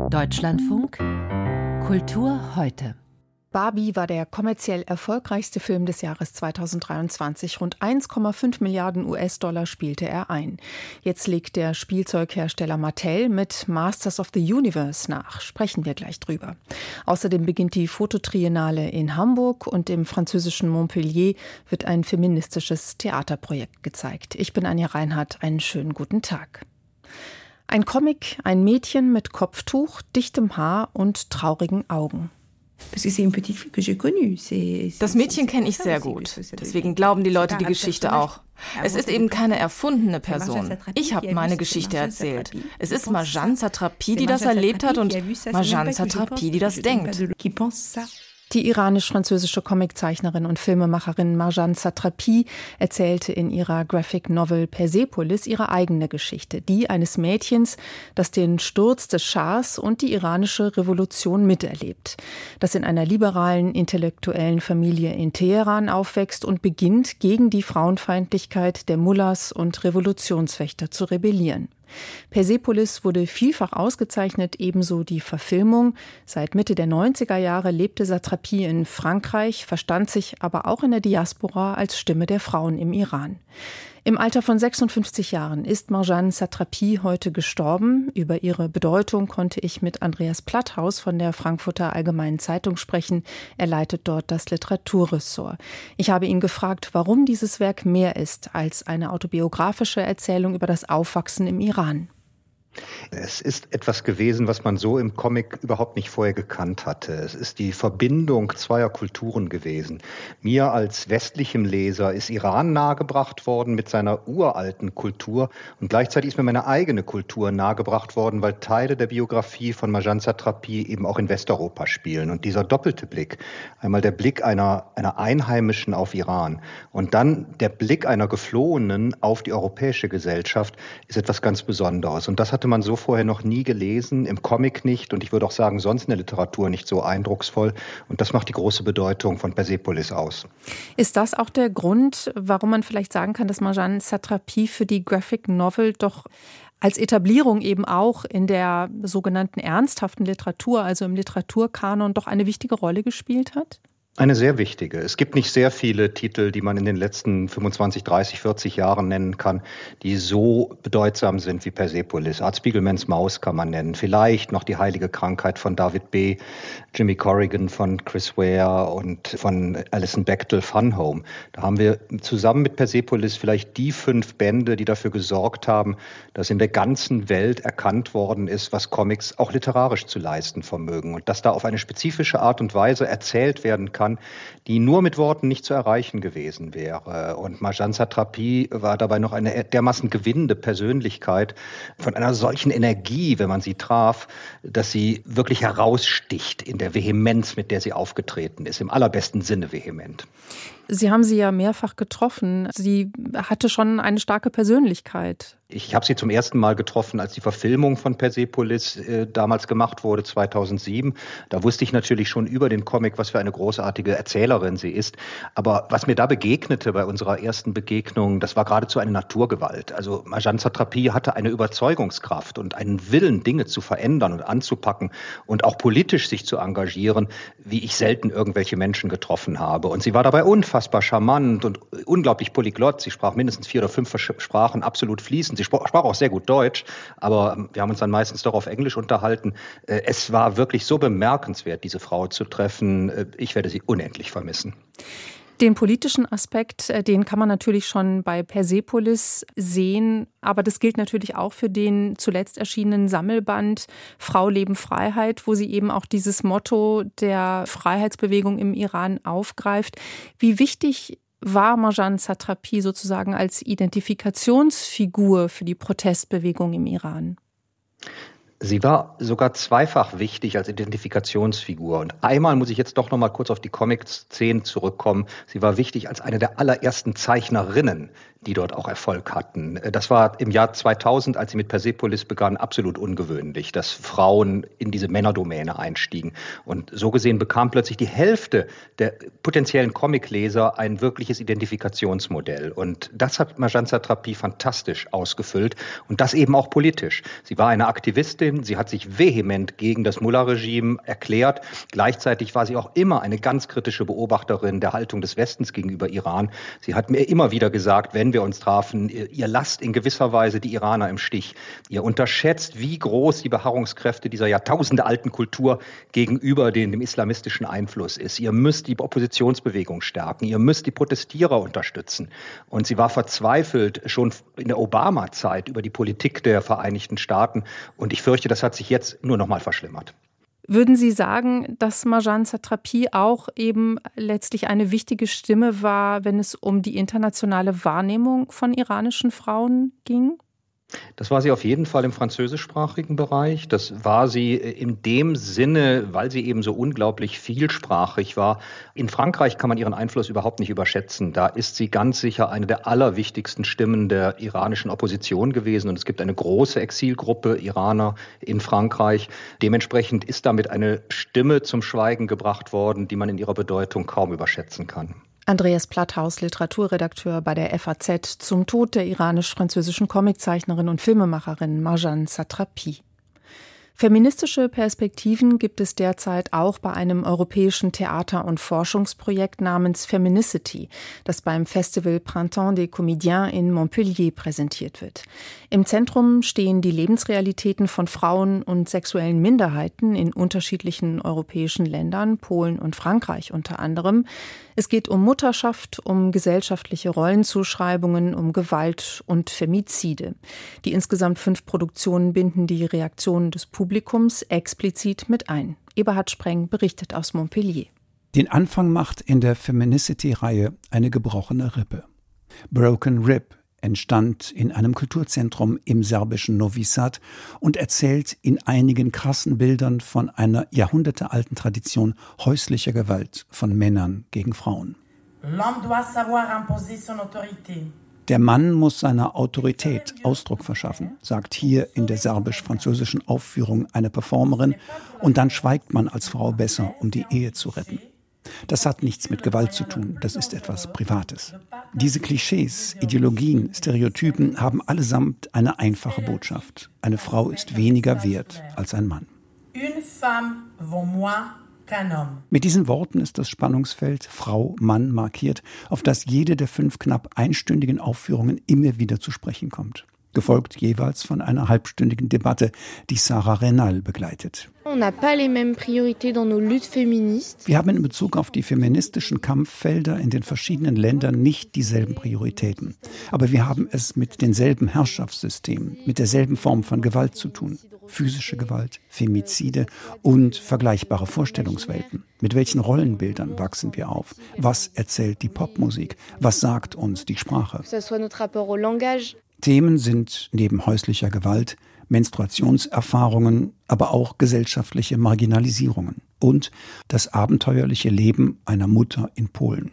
Deutschlandfunk Kultur heute. Barbie war der kommerziell erfolgreichste Film des Jahres 2023. Rund 1,5 Milliarden US-Dollar spielte er ein. Jetzt legt der Spielzeughersteller Mattel mit Masters of the Universe nach. Sprechen wir gleich drüber. Außerdem beginnt die Fototriennale in Hamburg und im französischen Montpellier wird ein feministisches Theaterprojekt gezeigt. Ich bin Anja Reinhardt. Einen schönen guten Tag. Ein Comic, ein Mädchen mit Kopftuch, dichtem Haar und traurigen Augen. Das Mädchen kenne ich sehr gut. Deswegen glauben die Leute die Geschichte auch. Es ist eben keine erfundene Person. Ich habe meine Geschichte erzählt. Es ist Marjane Satrapi, die das erlebt hat und Marjane Satrapi, die das denkt. Die iranisch-französische Comiczeichnerin und Filmemacherin Marjane Satrapi erzählte in ihrer Graphic Novel Persepolis ihre eigene Geschichte, die eines Mädchens, das den Sturz des Schahs und die iranische Revolution miterlebt, das in einer liberalen, intellektuellen Familie in Teheran aufwächst und beginnt, gegen die Frauenfeindlichkeit der Mullahs und Revolutionswächter zu rebellieren. Persepolis wurde vielfach ausgezeichnet, ebenso die Verfilmung. Seit Mitte der 90er Jahre lebte Satrapi in Frankreich, verstand sich aber auch in der Diaspora als Stimme der Frauen im Iran. Im Alter von 56 Jahren ist Marjane Satrapi heute gestorben. Über ihre Bedeutung konnte ich mit Andreas Platthaus von der Frankfurter Allgemeinen Zeitung sprechen. Er leitet dort das Literaturressort. Ich habe ihn gefragt, warum dieses Werk mehr ist als eine autobiografische Erzählung über das Aufwachsen im Iran. Es ist etwas gewesen, was man so im Comic überhaupt nicht vorher gekannt hatte. Es ist die Verbindung zweier Kulturen gewesen. Mir als westlichem Leser ist Iran nahegebracht worden mit seiner uralten Kultur und gleichzeitig ist mir meine eigene Kultur nahegebracht worden, weil Teile der Biografie von Marjane Satrapi eben auch in Westeuropa spielen. Und dieser doppelte Blick, einmal der Blick einer Einheimischen auf Iran und dann der Blick einer Geflohenen auf die europäische Gesellschaft, ist etwas ganz Besonderes. Und das hatte man so vorher noch nie gelesen, im Comic nicht und ich würde auch sagen, sonst in der Literatur nicht so eindrucksvoll. Und das macht die große Bedeutung von Persepolis aus. Ist das auch der Grund, warum man vielleicht sagen kann, dass Marjane Satrapi für die Graphic Novel doch als Etablierung eben auch in der sogenannten ernsthaften Literatur, also im Literaturkanon, doch eine wichtige Rolle gespielt hat? Eine sehr wichtige. Es gibt nicht sehr viele Titel, die man in den letzten 25, 30, 40 Jahren nennen kann, die so bedeutsam sind wie Persepolis. Art Spiegelmans Maus kann man nennen. Vielleicht noch Die heilige Krankheit von David B., Jimmy Corrigan von Chris Ware und von Alison Bechdel Fun Home. Da haben wir zusammen mit Persepolis vielleicht die 5 Bände, die dafür gesorgt haben, dass in der ganzen Welt erkannt worden ist, was Comics auch literarisch zu leisten vermögen. Und dass da auf eine spezifische Art und Weise erzählt werden kann, die nur mit Worten nicht zu erreichen gewesen wäre. Und Marjane Satrapi war dabei noch eine dermaßen gewinnende Persönlichkeit von einer solchen Energie, wenn man sie traf, dass sie wirklich heraussticht in der Vehemenz, mit der sie aufgetreten ist, im allerbesten Sinne vehement. Sie haben sie ja mehrfach getroffen. Sie hatte schon eine starke Persönlichkeit. Ich habe sie zum ersten Mal getroffen, als die Verfilmung von Persepolis damals gemacht wurde, 2007. Da wusste ich natürlich schon über den Comic, was für eine großartige Erzählerin sie ist. Aber was mir da begegnete bei unserer ersten Begegnung, das war geradezu eine Naturgewalt. Also Marjane Satrapi hatte eine Überzeugungskraft und einen Willen, Dinge zu verändern und anzupacken und auch politisch sich zu engagieren, wie ich selten irgendwelche Menschen getroffen habe. Und sie war dabei unfassbar charmant und unglaublich polyglott. Sie sprach mindestens 4 oder 5 Sprachen absolut fließend. Sie sprach auch sehr gut Deutsch, aber wir haben uns dann meistens doch auf Englisch unterhalten. Es war wirklich so bemerkenswert, diese Frau zu treffen. Ich werde sie unendlich vermissen. Den politischen Aspekt, den kann man natürlich schon bei Persepolis sehen, aber das gilt natürlich auch für den zuletzt erschienenen Sammelband Frau, Leben, Freiheit, wo sie eben auch dieses Motto der Freiheitsbewegung im Iran aufgreift. Wie wichtig war Marjane Satrapi sozusagen als Identifikationsfigur für die Protestbewegung im Iran? Sie war sogar zweifach wichtig als Identifikationsfigur. Und einmal muss ich jetzt doch noch mal kurz auf die Comic-Szene zurückkommen. Sie war wichtig als eine der allerersten Zeichnerinnen, die dort auch Erfolg hatten. Das war im Jahr 2000, als sie mit Persepolis begann, absolut ungewöhnlich, dass Frauen in diese Männerdomäne einstiegen. Und so gesehen bekam plötzlich die Hälfte der potenziellen Comicleser ein wirkliches Identifikationsmodell. Und das hat Marjane Satrapi fantastisch ausgefüllt und das eben auch politisch. Sie war eine Aktivistin, Präsidentin. Sie hat sich vehement gegen das Mullah-Regime erklärt. Gleichzeitig war sie auch immer eine ganz kritische Beobachterin der Haltung des Westens gegenüber Iran. Sie hat mir immer wieder gesagt, wenn wir uns trafen, ihr lasst in gewisser Weise die Iraner im Stich. Ihr unterschätzt, wie groß die Beharrungskräfte dieser jahrtausendealten Kultur gegenüber dem islamistischen Einfluss ist. Ihr müsst die Oppositionsbewegung stärken. Ihr müsst die Protestierer unterstützen. Und sie war verzweifelt schon in der Obama-Zeit über die Politik der Vereinigten Staaten. Und ich fürchte, das hat sich jetzt nur noch mal verschlimmert. Würden Sie sagen, dass Marjane Satrapi auch eben letztlich eine wichtige Stimme war, wenn es um die internationale Wahrnehmung von iranischen Frauen ging? Das war sie auf jeden Fall im französischsprachigen Bereich. Das war sie in dem Sinne, weil sie eben so unglaublich vielsprachig war. In Frankreich kann man ihren Einfluss überhaupt nicht überschätzen. Da ist sie ganz sicher eine der allerwichtigsten Stimmen der iranischen Opposition gewesen. Und es gibt eine große Exilgruppe Iraner in Frankreich. Dementsprechend ist damit eine Stimme zum Schweigen gebracht worden, die man in ihrer Bedeutung kaum überschätzen kann. Andreas Platthaus, Literaturredakteur bei der FAZ, zum Tod der iranisch-französischen Comiczeichnerin und Filmemacherin Marjane Satrapi. Feministische Perspektiven gibt es derzeit auch bei einem europäischen Theater- und Forschungsprojekt namens Feminicity, das beim Festival Printemps des Comédiens in Montpellier präsentiert wird. Im Zentrum stehen die Lebensrealitäten von Frauen und sexuellen Minderheiten in unterschiedlichen europäischen Ländern, Polen und Frankreich unter anderem. Es geht um Mutterschaft, um gesellschaftliche Rollenzuschreibungen, um Gewalt und Femizide. Die insgesamt 5 Produktionen binden die Reaktionen des Publikums explizit mit ein. Eberhard Spreng berichtet aus Montpellier. Den Anfang macht in der Feminicity-Reihe eine gebrochene Rippe. Broken Rib entstand in einem Kulturzentrum im serbischen Novi Sad und erzählt in einigen krassen Bildern von einer jahrhundertealten Tradition häuslicher Gewalt von Männern gegen Frauen. Der Mann muss seiner Autorität Ausdruck verschaffen, sagt hier in der serbisch-französischen Aufführung eine Performerin, und dann schweigt man als Frau besser, um die Ehe zu retten. Das hat nichts mit Gewalt zu tun, das ist etwas Privates. Diese Klischees, Ideologien, Stereotypen haben allesamt eine einfache Botschaft. Eine Frau ist weniger wert als ein Mann. Mit diesen Worten ist das Spannungsfeld Frau-Mann markiert, auf das jede der 5 knapp einstündigen Aufführungen immer wieder zu sprechen kommt. Gefolgt jeweils von einer halbstündigen Debatte, die Sarah Renal begleitet. Wir haben in Bezug auf die feministischen Kampffelder in den verschiedenen Ländern nicht dieselben Prioritäten. Aber wir haben es mit denselben Herrschaftssystemen, mit derselben Form von Gewalt zu tun. Physische Gewalt, Femizide und vergleichbare Vorstellungswelten. Mit welchen Rollenbildern wachsen wir auf? Was erzählt die Popmusik? Was sagt uns die Sprache? Themen sind neben häuslicher Gewalt Menstruationserfahrungen, aber auch gesellschaftliche Marginalisierungen und das abenteuerliche Leben einer Mutter in Polen.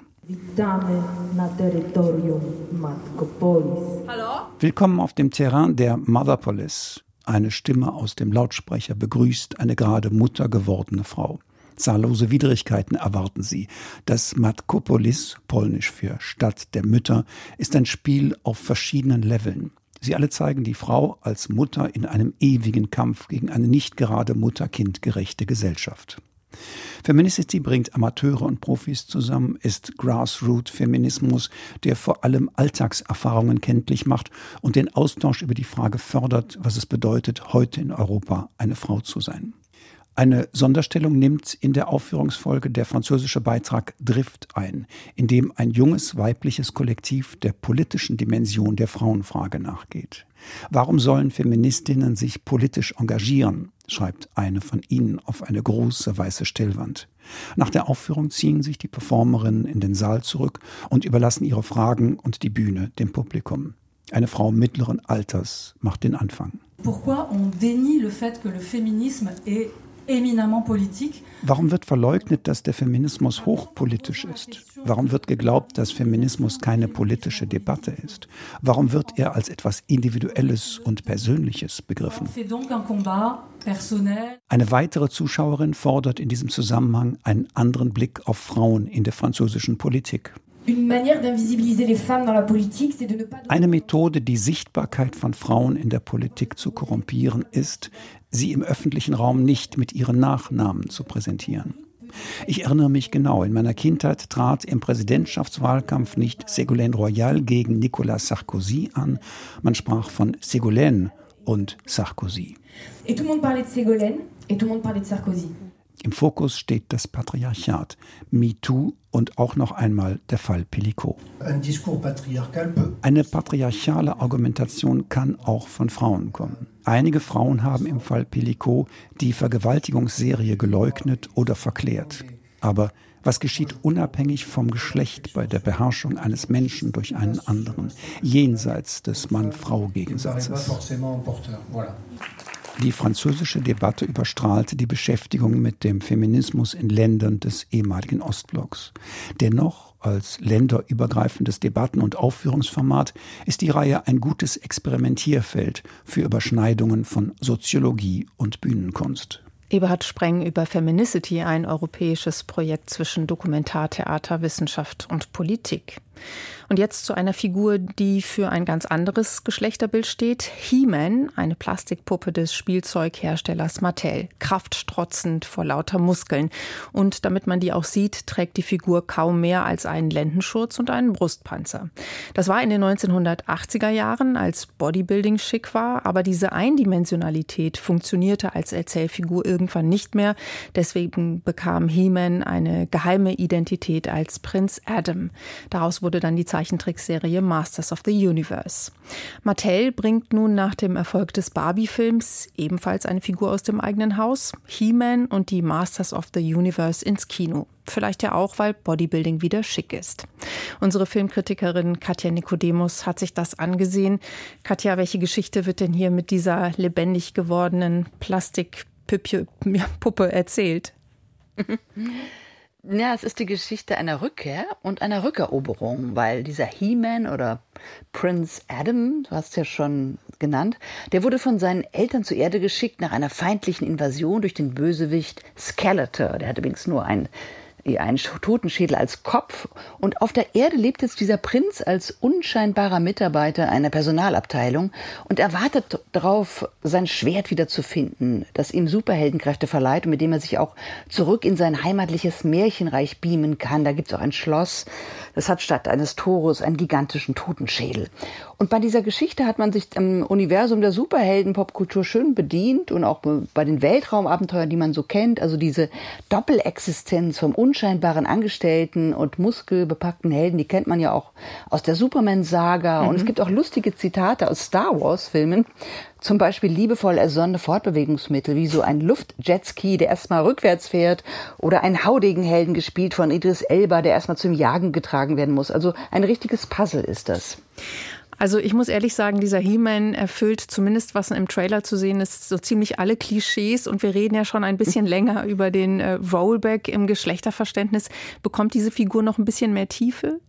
Willkommen auf dem Terrain der Motherpolis. Eine Stimme aus dem Lautsprecher begrüßt eine gerade Mutter gewordene Frau. Zahllose Widrigkeiten erwarten sie. Das Matkopolis, polnisch für Stadt der Mütter, ist ein Spiel auf verschiedenen Leveln. Sie alle zeigen die Frau als Mutter in einem ewigen Kampf gegen eine nicht gerade Mutter-Kind-gerechte Gesellschaft. Feminicity bringt Amateure und Profis zusammen, ist Grassroot-Feminismus, der vor allem Alltagserfahrungen kenntlich macht und den Austausch über die Frage fördert, was es bedeutet, heute in Europa eine Frau zu sein. Eine Sonderstellung nimmt in der Aufführungsfolge der französische Beitrag Drift ein, in dem ein junges weibliches Kollektiv der politischen Dimension der Frauenfrage nachgeht. Warum sollen Feministinnen sich politisch engagieren, schreibt eine von ihnen auf eine große weiße Stellwand. Nach der Aufführung ziehen sich die Performerinnen in den Saal zurück und überlassen ihre Fragen und die Bühne dem Publikum. Eine Frau mittleren Alters macht den Anfang. Pourquoi on dénie le fait que le féminisme est Warum wird verleugnet, dass der Feminismus hochpolitisch ist? Warum wird geglaubt, dass Feminismus keine politische Debatte ist? Warum wird er als etwas Individuelles und Persönliches begriffen? Eine weitere Zuschauerin fordert in diesem Zusammenhang einen anderen Blick auf Frauen in der französischen Politik. Eine Methode, die Sichtbarkeit von Frauen in der Politik zu korrumpieren, ist, sie im öffentlichen Raum nicht mit ihren Nachnamen zu präsentieren. Ich erinnere mich genau, in meiner Kindheit trat im Präsidentschaftswahlkampf nicht Ségolène Royal gegen Nicolas Sarkozy an, man sprach von Ségolène und Sarkozy. Et tout le monde parlait de Ségolène et tout le monde parlait de Sarkozy. Im Fokus steht das Patriarchat, MeToo und auch noch einmal der Fall Pellicot. Eine patriarchale Argumentation kann auch von Frauen kommen. Einige Frauen haben im Fall Pellicot die Vergewaltigungsserie geleugnet oder verklärt. Aber was geschieht unabhängig vom Geschlecht bei der Beherrschung eines Menschen durch einen anderen, jenseits des Mann-Frau-Gegensatzes? Die französische Debatte überstrahlte die Beschäftigung mit dem Feminismus in Ländern des ehemaligen Ostblocks. Dennoch, als länderübergreifendes Debatten- und Aufführungsformat, ist die Reihe ein gutes Experimentierfeld für Überschneidungen von Soziologie und Bühnenkunst. Eberhard Spreng über Feminicity, ein europäisches Projekt zwischen Dokumentartheater, Wissenschaft und Politik. Und jetzt zu einer Figur, die für ein ganz anderes Geschlechterbild steht. He-Man, eine Plastikpuppe des Spielzeugherstellers Mattel. Kraftstrotzend vor lauter Muskeln. Und damit man die auch sieht, trägt die Figur kaum mehr als einen Lendenschurz und einen Brustpanzer. Das war in den 1980er Jahren, als Bodybuilding schick war. Aber diese Eindimensionalität funktionierte als Erzählfigur irgendwann nicht mehr. Deswegen bekam He-Man eine geheime Identität als Prinz Adam. Daraus wurde dann die Zeichentrickserie Masters of the Universe. Mattel bringt nun nach dem Erfolg des Barbie-Films ebenfalls eine Figur aus dem eigenen Haus, He-Man und die Masters of the Universe ins Kino. Vielleicht ja auch, weil Bodybuilding wieder schick ist. Unsere Filmkritikerin Katja Nicodemus hat sich das angesehen. Katja, welche Geschichte wird denn hier mit dieser lebendig gewordenen Plastikpuppe erzählt? Ja, es ist die Geschichte einer Rückkehr und einer Rückeroberung, weil dieser He-Man oder Prince Adam, du hast es ja schon genannt, der wurde von seinen Eltern zur Erde geschickt nach einer feindlichen Invasion durch den Bösewicht Skeletor. Der hatte übrigens nur einen Totenschädel als Kopf. Und auf der Erde lebt jetzt dieser Prinz als unscheinbarer Mitarbeiter einer Personalabteilung und er wartet darauf, sein Schwert wiederzufinden, das ihm Superheldenkräfte verleiht und mit dem er sich auch zurück in sein heimatliches Märchenreich beamen kann. Da gibt es auch ein Schloss, das hat statt eines Tores einen gigantischen Totenschädel. Und bei dieser Geschichte hat man sich im Universum der Superhelden-Popkultur schön bedient und auch bei den Weltraumabenteuern, die man so kennt, also diese Doppelexistenz vom unscheinbaren Angestellten und muskelbepackten Helden, die kennt man ja auch aus der Superman-Saga. Und es gibt auch lustige Zitate aus Star Wars-Filmen, zum Beispiel liebevoll ersonnene Fortbewegungsmittel, wie so ein Luftjetski, der erstmal rückwärts fährt, oder ein Haudegen-Helden gespielt von Idris Elba, der erstmal zum Jagen getragen werden muss. Also ein richtiges Puzzle ist das. Also ich muss ehrlich sagen, dieser He-Man erfüllt zumindest, was im Trailer zu sehen ist, so ziemlich alle Klischees. Und wir reden ja schon ein bisschen länger über den Rollback im Geschlechterverständnis. Bekommt diese Figur noch ein bisschen mehr Tiefe?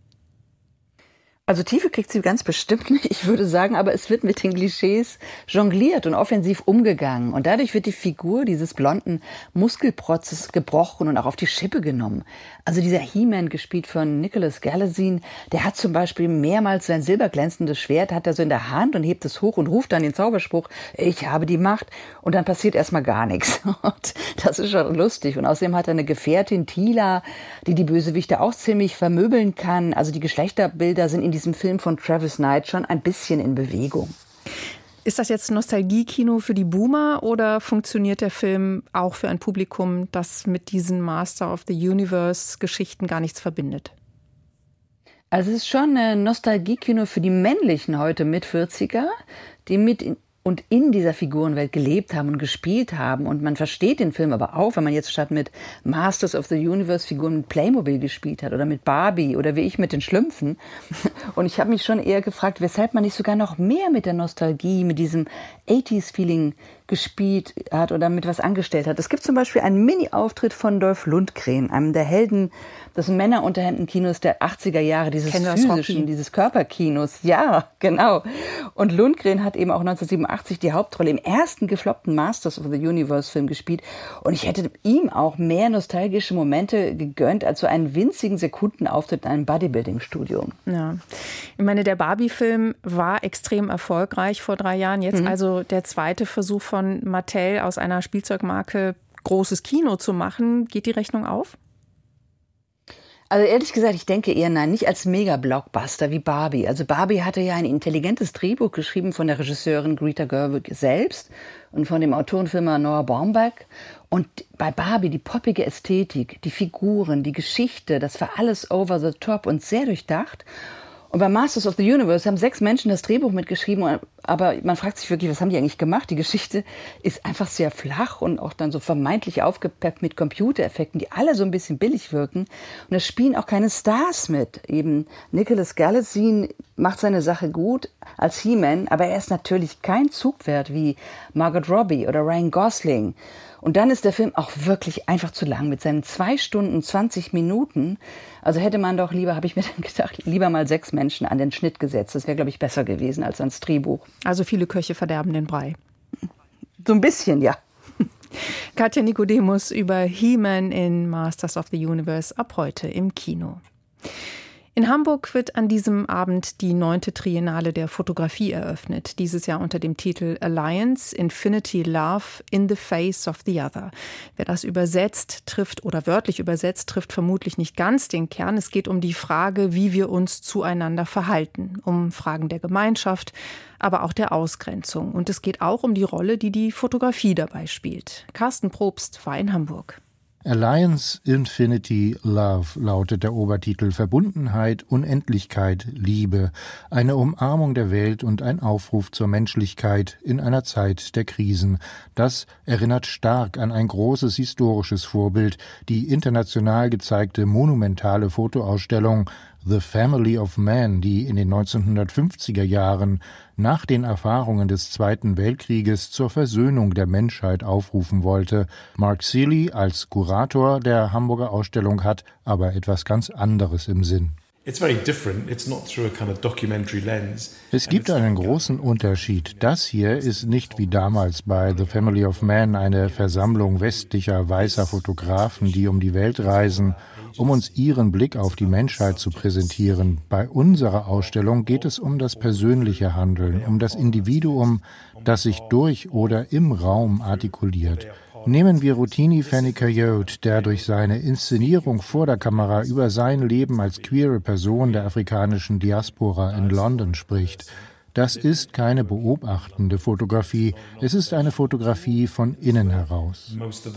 Also Tiefe kriegt sie ganz bestimmt nicht, ich würde sagen, aber es wird mit den Klischees jongliert und offensiv umgegangen. Und dadurch wird die Figur dieses blonden Muskelprotzes gebrochen und auch auf die Schippe genommen. Also dieser He-Man, gespielt von Nicholas Galitzine, der hat zum Beispiel mehrmals sein silberglänzendes Schwert, hat er so in der Hand und hebt es hoch und ruft dann den Zauberspruch, ich habe die Macht. Und dann passiert erstmal gar nichts. Und das ist schon lustig. Und außerdem hat er eine Gefährtin, Teela, die Bösewichte auch ziemlich vermöbeln kann. Also die Geschlechterbilder sind in diesem Film von Travis Knight schon ein bisschen in Bewegung. Ist das jetzt Nostalgie-Kino für die Boomer oder funktioniert der Film auch für ein Publikum, das mit diesen Master of the Universe-Geschichten gar nichts verbindet? Also es ist schon ein Nostalgie-Kino für die männlichen heute Mit-40er, die mit und in dieser Figurenwelt gelebt haben und gespielt haben. Und man versteht den Film aber auch, wenn man jetzt statt mit Masters of the Universe Figuren mit Playmobil gespielt hat oder mit Barbie oder wie ich mit den Schlümpfen. Und ich habe mich schon eher gefragt, weshalb man nicht sogar noch mehr mit der Nostalgie, mit diesem 80s-Feeling gespielt hat oder mit was angestellt hat. Es gibt zum Beispiel einen Mini-Auftritt von Dolph Lundgren, einem der Helden des Männerunterhemden-Kinos der 80er Jahre, dieses physischen, dieses Körperkinos. Ja, genau. Und Lundgren hat eben auch 1987 die Hauptrolle im ersten gefloppten Masters of the Universe-Film gespielt. Und ich hätte ihm auch mehr nostalgische Momente gegönnt als so einen winzigen Sekundenauftritt in einem Bodybuilding-Studio. Ja, ich meine, der Barbie-Film war extrem erfolgreich vor 3 Jahren. Jetzt also der zweite Versuch von Mattel aus einer Spielzeugmarke großes Kino zu machen. Geht die Rechnung auf? Also ehrlich gesagt, ich denke eher nein, nicht als Mega-Blockbuster wie Barbie. Also Barbie hatte ja ein intelligentes Drehbuch geschrieben von der Regisseurin Greta Gerwig selbst und von dem Autorenfilmer Noah Baumbach. Und bei Barbie die poppige Ästhetik, die Figuren, die Geschichte, das war alles over the top und sehr durchdacht. Und bei Masters of the Universe haben 6 Menschen das Drehbuch mitgeschrieben, aber man fragt sich wirklich, was haben die eigentlich gemacht? Die Geschichte ist einfach sehr flach und auch dann so vermeintlich aufgepeppt mit Computereffekten, die alle so ein bisschen billig wirken. Und da spielen auch keine Stars mit. Eben Nicholas Galitzine macht seine Sache gut als He-Man, aber er ist natürlich kein Zugpferd wie Margot Robbie oder Ryan Gosling. Und dann ist der Film auch wirklich einfach zu lang mit seinen 2 Stunden 20 Minuten. Also hätte man doch lieber, habe ich mir dann gedacht, lieber mal 6 Menschen an den Schnitt gesetzt. Das wäre, glaube ich, besser gewesen als ans Drehbuch. Also viele Köche verderben den Brei. So ein bisschen, ja. Katja Nicodemus über He-Man in Masters of the Universe ab heute im Kino. In Hamburg wird an diesem Abend die 9. Triennale der Fotografie eröffnet. Dieses Jahr unter dem Titel Alliance, Infinity Love in the Face of the Other. Wer das übersetzt, trifft oder wörtlich übersetzt, trifft vermutlich nicht ganz den Kern. Es geht um die Frage, wie wir uns zueinander verhalten. Um Fragen der Gemeinschaft, aber auch der Ausgrenzung. Und es geht auch um die Rolle, die die Fotografie dabei spielt. Carsten Probst war in Hamburg. Alliance Infinity Love lautet der Obertitel. Verbundenheit, Unendlichkeit, Liebe, eine Umarmung der Welt und ein Aufruf zur Menschlichkeit in einer Zeit der Krisen. Das erinnert stark an ein großes historisches Vorbild, die international gezeigte monumentale Fotoausstellung The Family of Man, die in den 1950er Jahren nach den Erfahrungen des Zweiten Weltkrieges zur Versöhnung der Menschheit aufrufen wollte. Mark Seeley als Kurator der Hamburger Ausstellung hat aber etwas ganz anderes im Sinn. Es gibt einen großen Unterschied. Das hier ist nicht wie damals bei The Family of Man eine Versammlung westlicher weißer Fotografen, die um die Welt reisen, um uns ihren Blick auf die Menschheit zu präsentieren. Bei unserer Ausstellung geht es um das persönliche Handeln, um das Individuum, das sich durch oder im Raum artikuliert. Nehmen wir Rotimi Fani-Cayode, der durch seine Inszenierung vor der Kamera über sein Leben als queere Person der afrikanischen Diaspora in London spricht. Das ist keine beobachtende Fotografie, es ist eine Fotografie von innen heraus.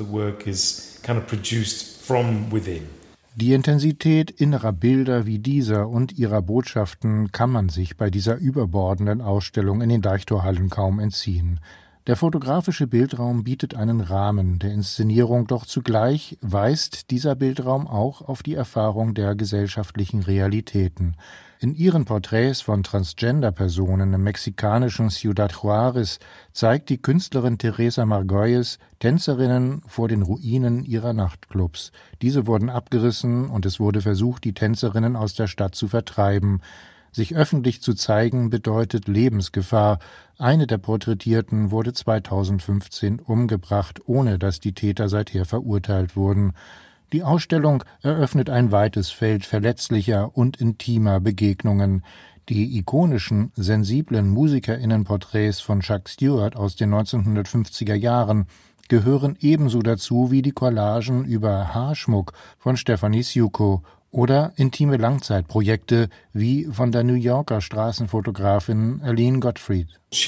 Die Intensität innerer Bilder wie dieser und ihrer Botschaften kann man sich bei dieser überbordenden Ausstellung in den Deichtorhallen kaum entziehen. Der fotografische Bildraum bietet einen Rahmen der Inszenierung, doch zugleich weist dieser Bildraum auch auf die Erfahrung der gesellschaftlichen Realitäten. In ihren Porträts von Transgender-Personen im mexikanischen Ciudad Juárez zeigt die Künstlerin Teresa Margolles Tänzerinnen vor den Ruinen ihrer Nachtclubs. Diese wurden abgerissen und es wurde versucht, die Tänzerinnen aus der Stadt zu vertreiben. Sich öffentlich zu zeigen bedeutet Lebensgefahr. Eine der Porträtierten wurde 2015 umgebracht, ohne dass die Täter seither verurteilt wurden. Die Ausstellung eröffnet ein weites Feld verletzlicher und intimer Begegnungen. Die ikonischen, sensiblen MusikerInnenporträts von Chuck Stewart aus den 1950er Jahren gehören ebenso dazu wie die Collagen über Haarschmuck von Stephanie Siuko oder intime Langzeitprojekte wie von der New Yorker Straßenfotografin Aline Gottfried.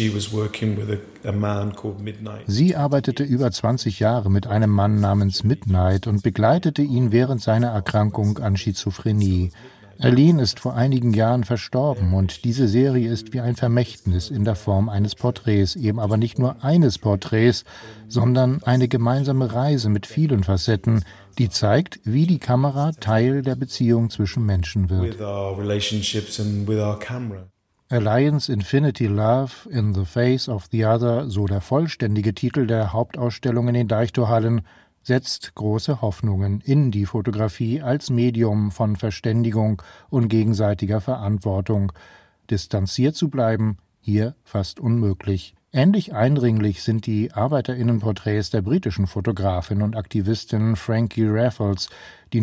Sie arbeitete über 20 Jahre mit einem Mann namens Midnight und begleitete ihn während seiner Erkrankung an Schizophrenie. Aline ist vor einigen Jahren verstorben und diese Serie ist wie ein Vermächtnis in der Form eines Porträts, eben aber nicht nur eines Porträts, sondern eine gemeinsame Reise mit vielen Facetten, die zeigt, wie die Kamera Teil der Beziehung zwischen Menschen wird. Alliance Infinity Love in the Face of the Other, so der vollständige Titel der Hauptausstellung in den Deichtorhallen, setzt große Hoffnungen in die Fotografie als Medium von Verständigung und gegenseitiger Verantwortung. Distanziert zu bleiben, hier fast unmöglich. Ähnlich eindringlich sind die ArbeiterInnenporträts der britischen Fotografin und Aktivistin Frankie Raffles, die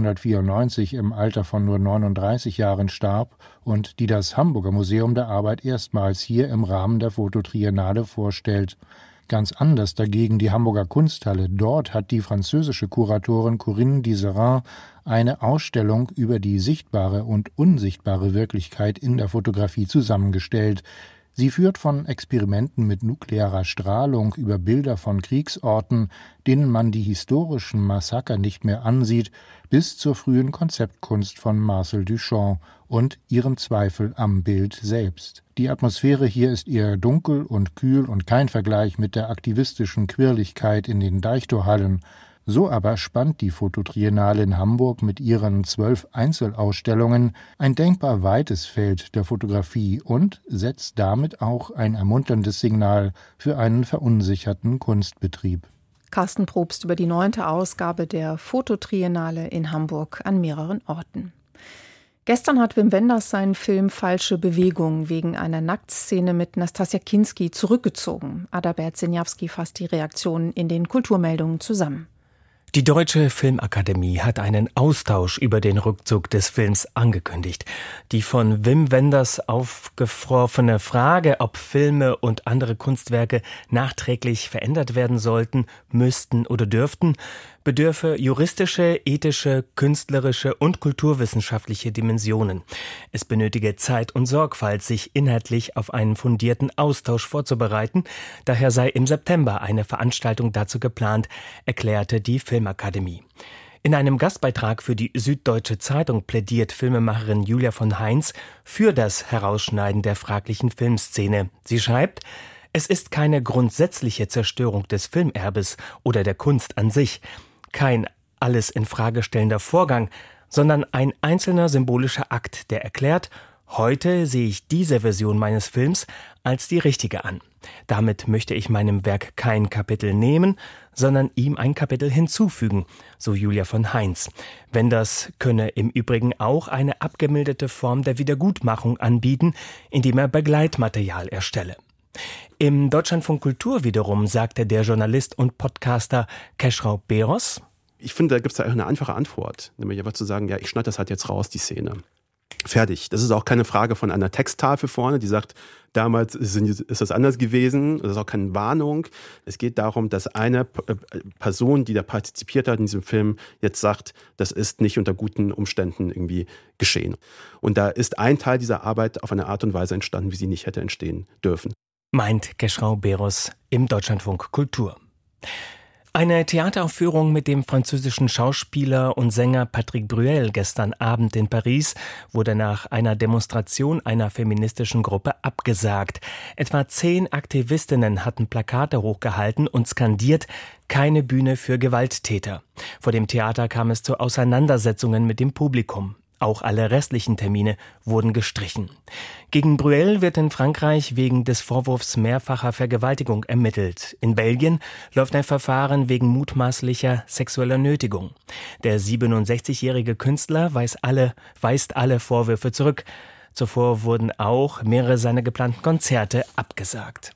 1994 im Alter von nur 39 Jahren starb und die das Hamburger Museum der Arbeit erstmals hier im Rahmen der Fototriennale vorstellt. Ganz anders dagegen die Hamburger Kunsthalle. Dort hat die französische Kuratorin Corinne Diserin eine Ausstellung über die sichtbare und unsichtbare Wirklichkeit in der Fotografie zusammengestellt. Sie führt von Experimenten mit nuklearer Strahlung über Bilder von Kriegsorten, denen man die historischen Massaker nicht mehr ansieht, bis zur frühen Konzeptkunst von Marcel Duchamp und ihrem Zweifel am Bild selbst. Die Atmosphäre hier ist eher dunkel und kühl und kein Vergleich mit der aktivistischen Quirligkeit in den Deichtorhallen. So aber spannt die Fototriennale in Hamburg mit ihren 12 Einzelausstellungen ein denkbar weites Feld der Fotografie und setzt damit auch ein ermunterndes Signal für einen verunsicherten Kunstbetrieb. Carsten Probst über die 9. Ausgabe der Fototriennale in Hamburg an mehreren Orten. Gestern hat Wim Wenders seinen Film Falsche Bewegung wegen einer Nacktszene mit Nastassja Kinski zurückgezogen. Adalbert Siniawski fasst die Reaktionen in den Kulturmeldungen zusammen. Die Deutsche Filmakademie hat einen Austausch über den Rückzug des Films angekündigt. Die von Wim Wenders aufgeworfene Frage, ob Filme und andere Kunstwerke nachträglich verändert werden sollten, müssten oder dürften, bedürfe juristische, ethische, künstlerische und kulturwissenschaftliche Dimensionen. Es benötige Zeit und Sorgfalt, sich inhaltlich auf einen fundierten Austausch vorzubereiten. Daher sei im September eine Veranstaltung dazu geplant, erklärte die Filmakademie. In einem Gastbeitrag für die Süddeutsche Zeitung plädiert Filmemacherin Julia von Heinz für das Herausschneiden der fraglichen Filmszene. Sie schreibt: Es ist keine grundsätzliche Zerstörung des Filmerbes oder der Kunst an sich, kein alles in Frage stellender Vorgang, sondern ein einzelner symbolischer Akt, der erklärt: Heute sehe ich diese Version meines Films als die richtige an. Damit möchte ich meinem Werk kein Kapitel nehmen, sondern ihm ein Kapitel hinzufügen, so Julia von Heinz. Wenders könne im Übrigen auch eine abgemilderte Form der Wiedergutmachung anbieten, indem er Begleitmaterial erstelle. Im Deutschlandfunk Kultur wiederum sagte der Journalist und Podcaster Keschrau Beros: Ich finde, da gibt es da eine einfache Antwort, nämlich einfach zu sagen, ja, ich schneide das halt jetzt raus, die Szene. Fertig. Das ist auch keine Frage von einer Texttafel vorne, die sagt, damals ist das anders gewesen. Das ist auch keine Warnung. Es geht darum, dass eine Person, die da partizipiert hat in diesem Film, jetzt sagt, das ist nicht unter guten Umständen irgendwie geschehen. Und da ist ein Teil dieser Arbeit auf eine Art und Weise entstanden, wie sie nicht hätte entstehen dürfen. Meint Keschrau Beros im Deutschlandfunk Kultur. Eine Theateraufführung mit dem französischen Schauspieler und Sänger Patrick Bruel gestern Abend in Paris wurde nach einer Demonstration einer feministischen Gruppe abgesagt. Etwa 10 Aktivistinnen hatten Plakate hochgehalten und skandiert: Keine Bühne für Gewalttäter. Vor dem Theater kam es zu Auseinandersetzungen mit dem Publikum. Auch alle restlichen Termine wurden gestrichen. Gegen Bruel wird in Frankreich wegen des Vorwurfs mehrfacher Vergewaltigung ermittelt. In Belgien läuft ein Verfahren wegen mutmaßlicher sexueller Nötigung. Der 67-jährige Künstler weist alle Vorwürfe zurück. Zuvor wurden auch mehrere seiner geplanten Konzerte abgesagt.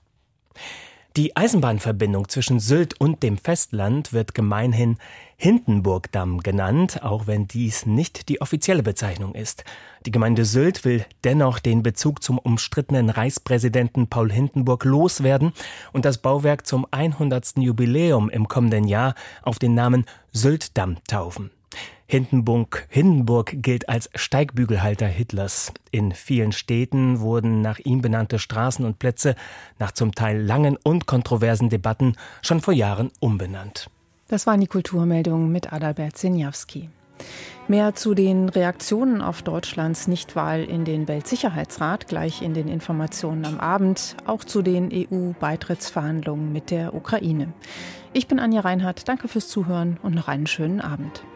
Die Eisenbahnverbindung zwischen Sylt und dem Festland wird gemeinhin Hindenburgdamm genannt, auch wenn dies nicht die offizielle Bezeichnung ist. Die Gemeinde Sylt will dennoch den Bezug zum umstrittenen Reichspräsidenten Paul Hindenburg loswerden und das Bauwerk zum 100. Jubiläum im kommenden Jahr auf den Namen Syltdamm taufen. Hindenburg gilt als Steigbügelhalter Hitlers. In vielen Städten wurden nach ihm benannte Straßen und Plätze nach zum Teil langen und kontroversen Debatten schon vor Jahren umbenannt. Das waren die Kulturmeldungen mit Adalbert Siniawski. Mehr zu den Reaktionen auf Deutschlands Nichtwahl in den Weltsicherheitsrat gleich in den Informationen am Abend, auch zu den EU-Beitrittsverhandlungen mit der Ukraine. Ich bin Anja Reinhardt, danke fürs Zuhören und noch einen schönen Abend.